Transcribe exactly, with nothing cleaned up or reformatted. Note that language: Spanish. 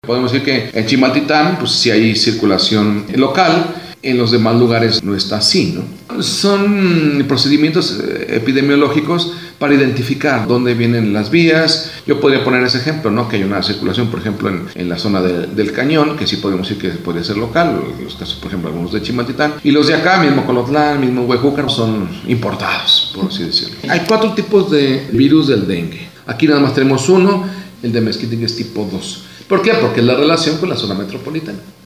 Podemos decir que en Chimaltitán pues sí hay circulación local, en los demás lugares no está así, ¿no? Son procedimientos epidemiológicos para identificar dónde vienen las vías. Yo podría poner ese ejemplo, ¿no? Que hay una circulación, por ejemplo, en, en la zona de, del Cañón, que sí podemos decir que puede ser local, los casos, por ejemplo, algunos de Chimaltitán, y los de acá, mismo Colotlán, mismo Huejúcar, son importados, por así decirlo. Hay cuatro tipos de virus del dengue. Aquí nada más tenemos uno, el de mezquitic es tipo dos. ¿Por qué? Porque es la relación con la zona metropolitana.